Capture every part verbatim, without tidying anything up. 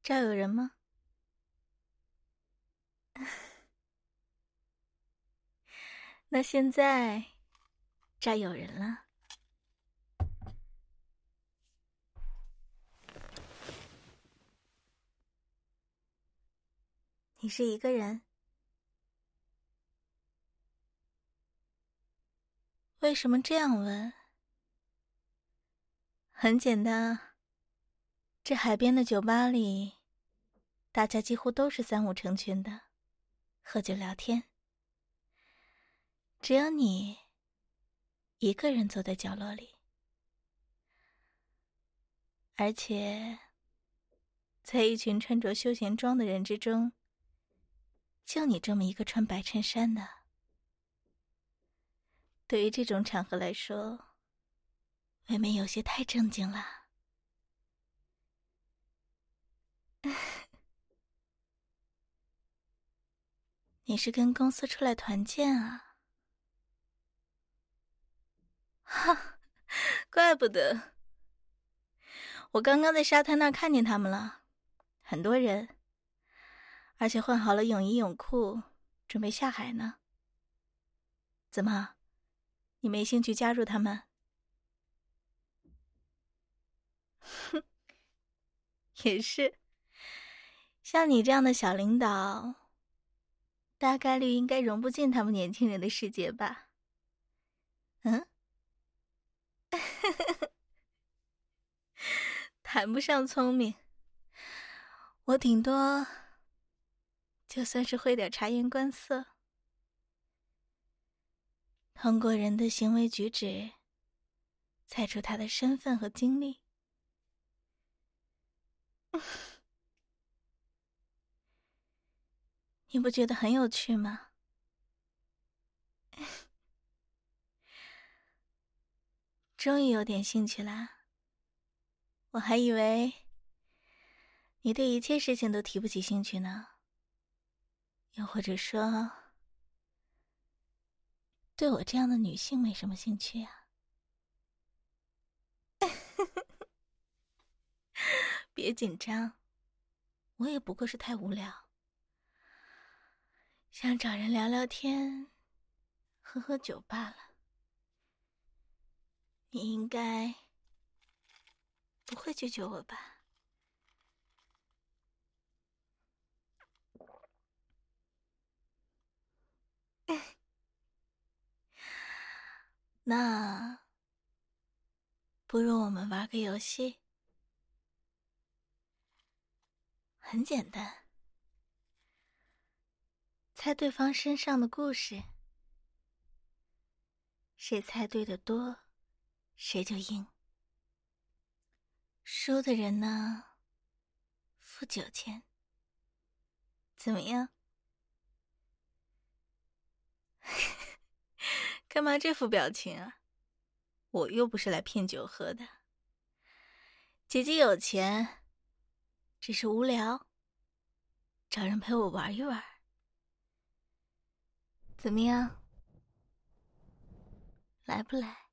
这儿有人吗？那现在这儿有人了。你是一个人？为什么这样问？很简单啊，这海边的酒吧里，大家几乎都是三五成群的，喝酒聊天。只有你一个人坐在角落里，而且在一群穿着休闲装的人之中，就你这么一个穿白衬衫的。对于这种场合来说，未免有些太正经了。你是跟公司出来团建啊？哈，怪不得。我刚刚在沙滩那儿看见他们了，很多人，而且换好了泳衣泳裤，准备下海呢。怎么，你没兴趣加入他们？哼，也是，像你这样的小领导，大概率应该融不进他们年轻人的世界吧？嗯？谈不上聪明，我顶多就算是会点察言观色，通过人的行为举止猜出他的身份和经历。你不觉得很有趣吗？终于有点兴趣啦。我还以为你对一切事情都提不起兴趣呢，又或者说对我这样的女性没什么兴趣啊。别紧张，我也不过是太无聊，想找人聊聊天，喝喝酒罢了。你应该不会拒绝我吧？那不如我们玩个游戏，很简单，猜对方身上的故事，谁猜对的多，谁就赢。输的人呢，付酒钱。怎么样？干嘛这副表情啊？我又不是来骗酒喝的。姐姐有钱，只是无聊，找人陪我玩一玩。怎么样？来不来？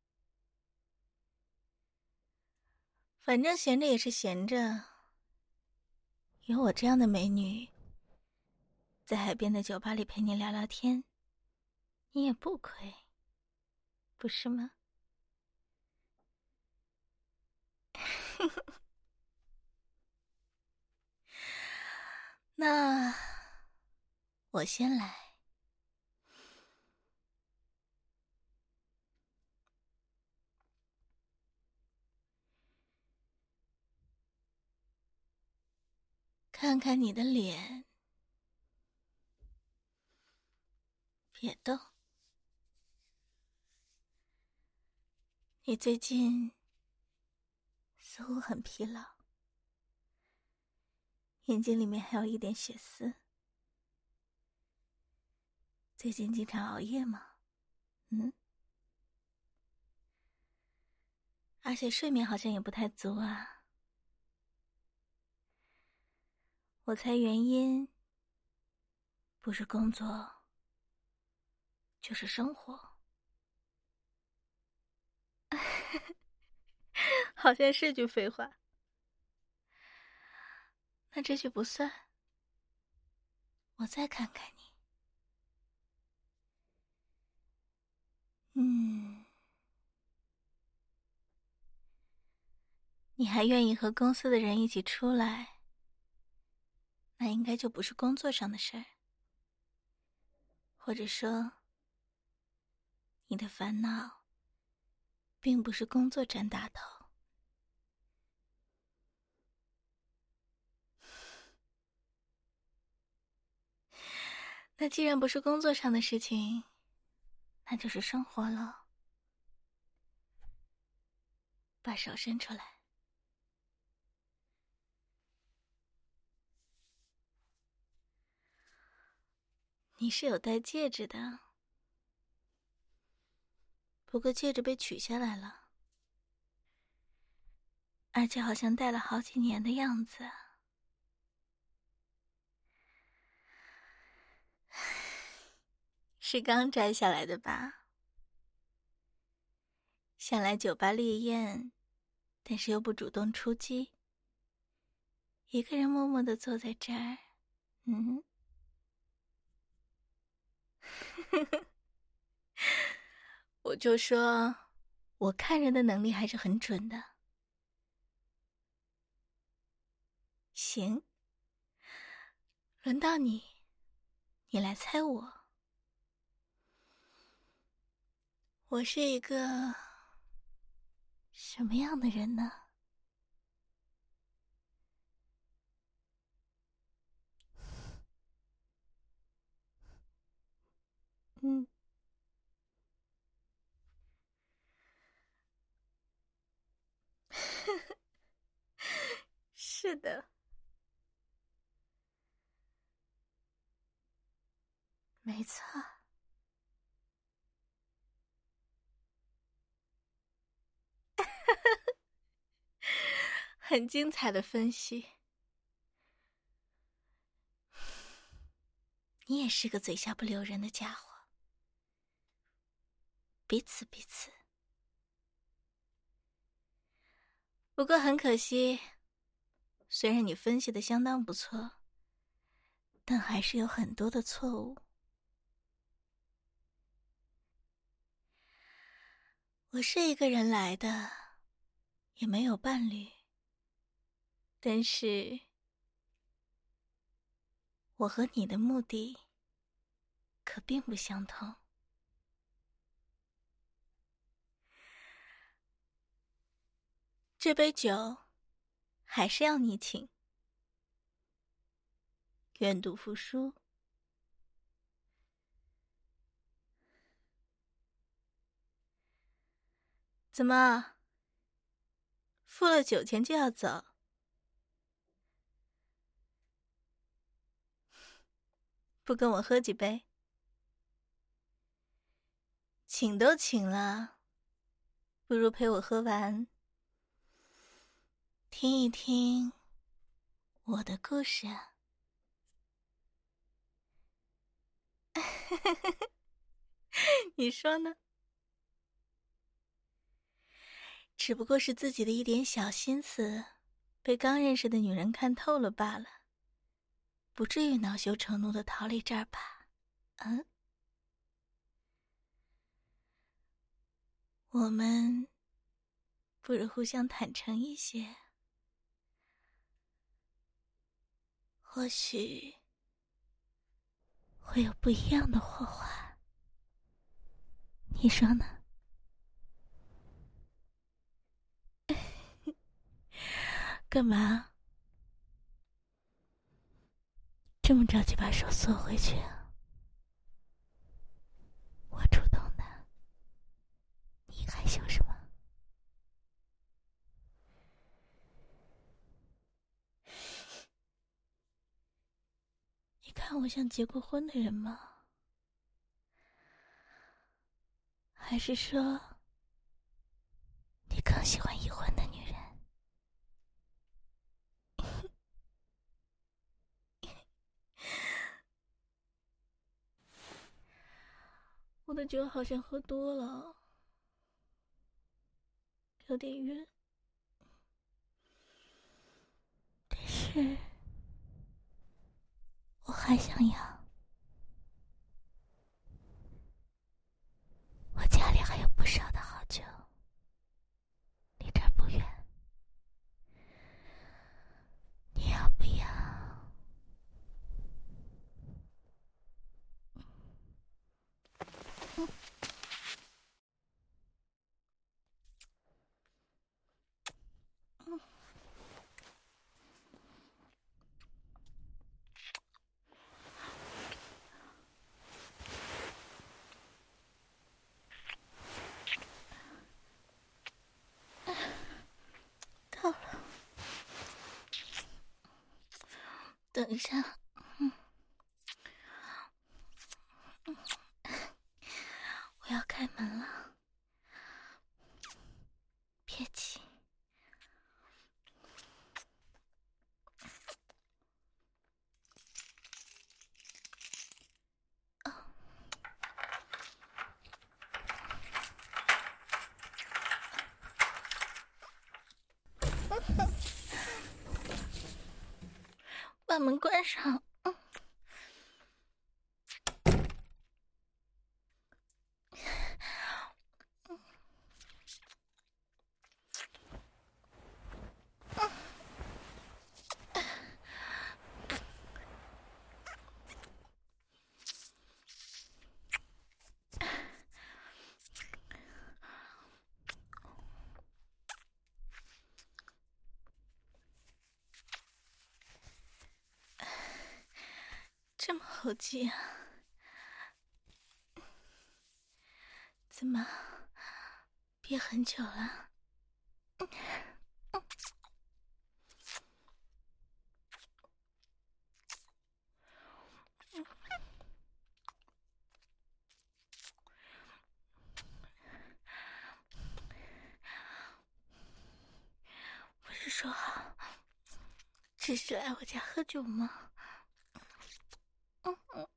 反正闲着也是闲着，有我这样的美女在海边的酒吧里陪你聊聊天，你也不亏，不是吗？那我先来。看看你的脸，别动。你最近似乎很疲劳，眼睛里面还有一点血丝。最近经常熬夜吗？嗯？而且睡眠好像也不太足啊。我猜原因不是工作，就是生活。好像是句废话。 那这句不算。我再看看你。嗯，你还愿意和公司的人一起出来，那应该就不是工作上的事儿，或者说，你的烦恼并不是工作占大头。那既然不是工作上的事情，那就是生活了。把手伸出来。你是有戴戒指的，不过戒指被取下来了，而且好像戴了好几年的样子。是刚摘下来的吧？想来酒吧烈焰，但是又不主动出击，一个人默默地坐在这儿。嗯，我就说我看人的能力还是很准的。行，轮到你，你来猜我。我是一个什么样的人呢？嗯，是的，没错。很精彩的分析。你也是个嘴下不留人的家伙。彼此彼此。不过很可惜，虽然你分析的相当不错，但还是有很多的错误。我是一个人来的，也没有伴侣，但是我和你的目的可并不相同。这杯酒还是要你请。愿赌服输。怎么，付了酒钱就要走？不跟我喝几杯？请都请了，不如陪我喝完，听一听我的故事啊。你说呢？只不过是自己的一点小心思被刚认识的女人看透了罢了，不至于恼羞成怒的逃离这儿吧？嗯，我们不如互相坦诚一些，或许会有不一样的火花，你说呢？干嘛这么着急把手缩回去啊？我主动的，你害羞什么？你看我像结过婚的人吗？还是说你更喜欢已婚的女人？我的酒好像喝多了，有点晕。但是还想要？我家里还有不少的好酒，离这儿不远，你要不要？嗯嗯到了，等一下，嗯，嗯，我要开门了，别急。把门关上。嗯，这么猴急啊？怎么憋很久了？嗯嗯不是说好只是来我家喝酒吗？嗯嗯。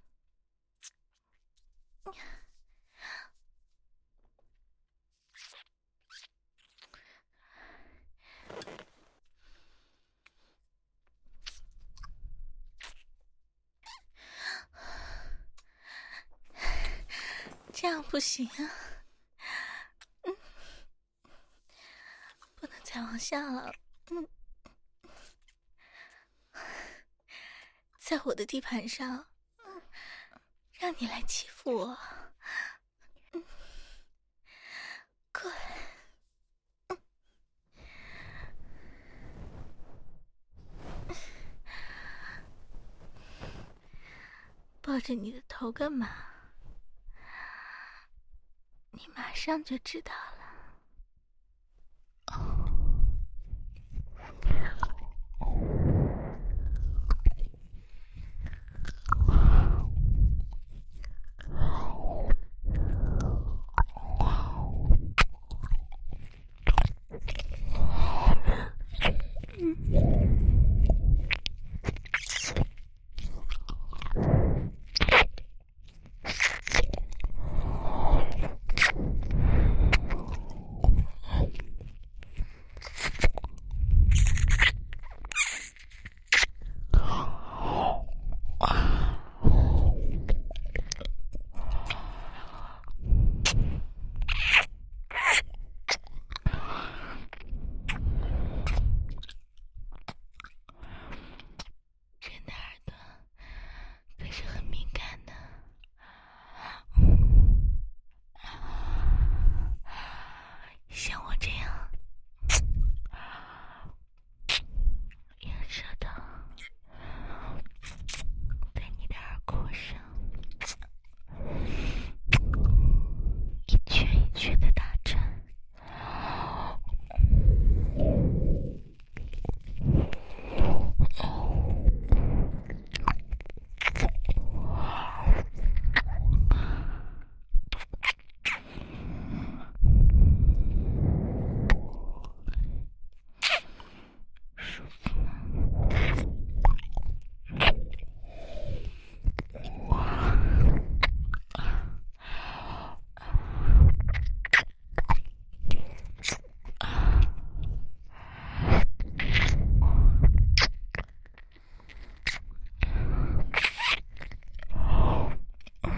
这样不行啊，嗯，不能再往下了，嗯，在我的地盘上，嗯，让你来欺负我，嗯，过来，嗯，抱着你的头干嘛？你马上就知道了。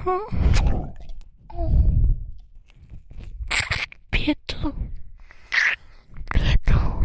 别动，别动。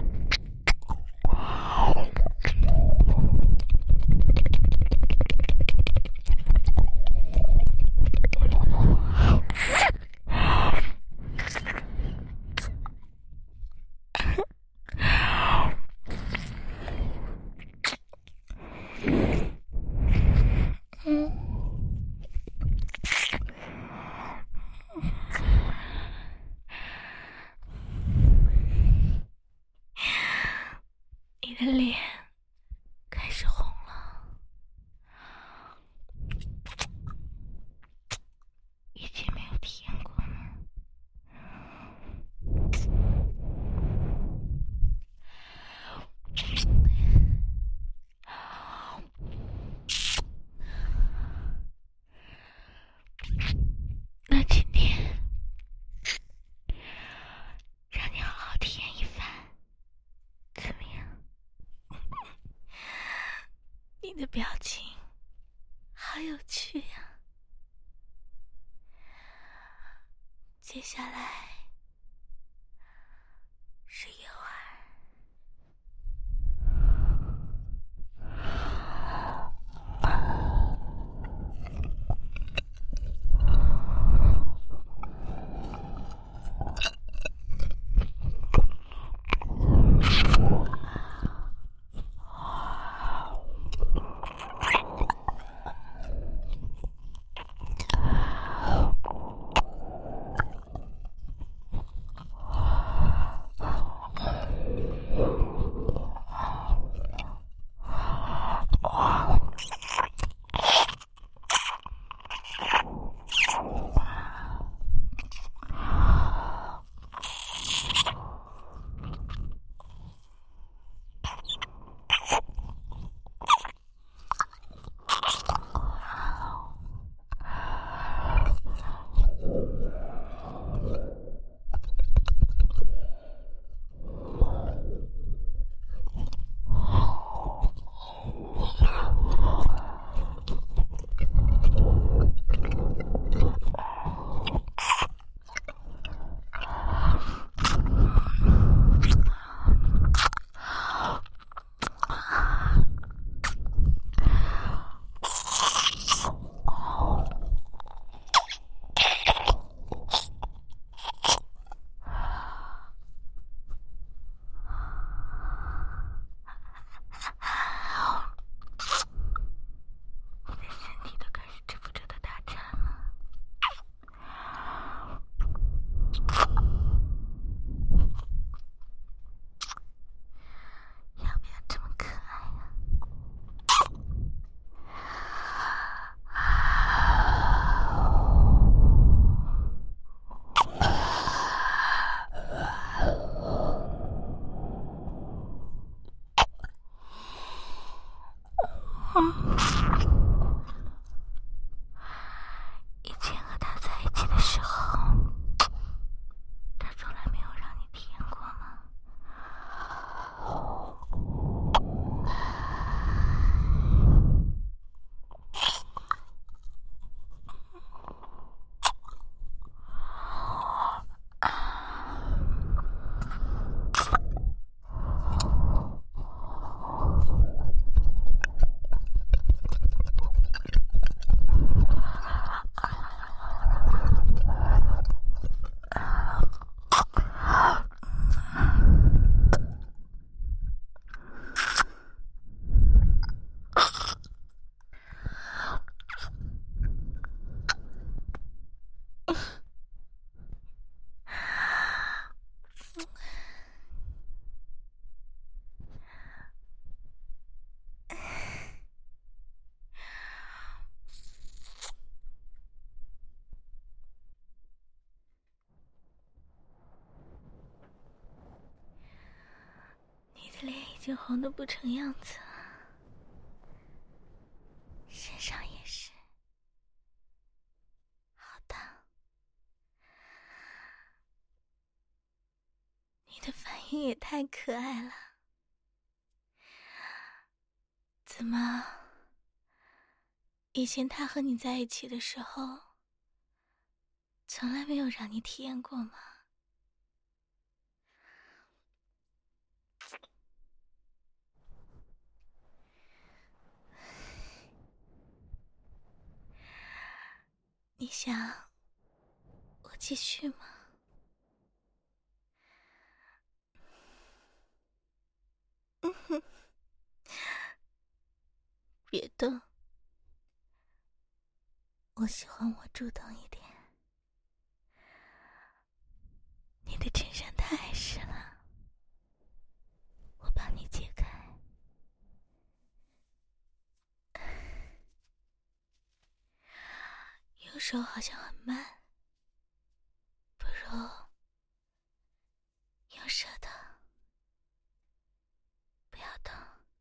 你的脸开始红了，以前没有体验过吗？那今天让你好好体验一番，怎么样？ 你的表情好有趣呀、接下来是诱饵。 以前和他在一起的时候，他从来没有让你体验过吗？ 你的脸已经红得不成样子了，身上也是，好烫。你的反应也太可爱了，怎么？以前他和你在一起的时候， 从来没有让你体验过吗？你想我继续吗？嗯哼，别动，我喜欢我主动一点。你的衬衫太湿了，我帮你解开。右手好像很慢，不如用舌头，不要动。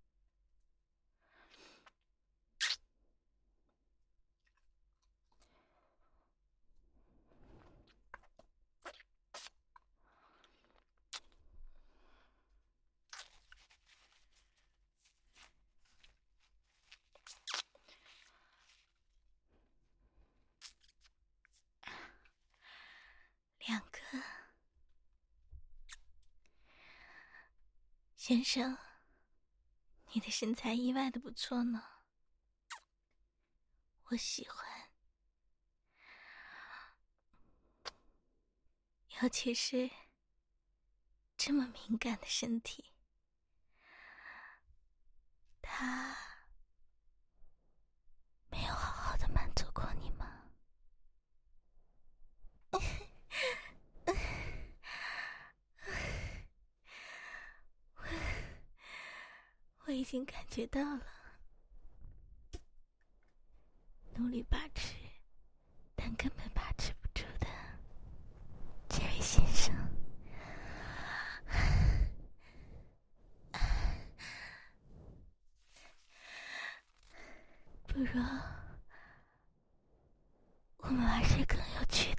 两个，先生，你的身材意外的不错呢，我喜欢，尤其是这么敏感的身体，他没有好好的满足过你吗？我已经感觉到了，努力把持，但根本把持不住的这位先生。不如我们玩些更有趣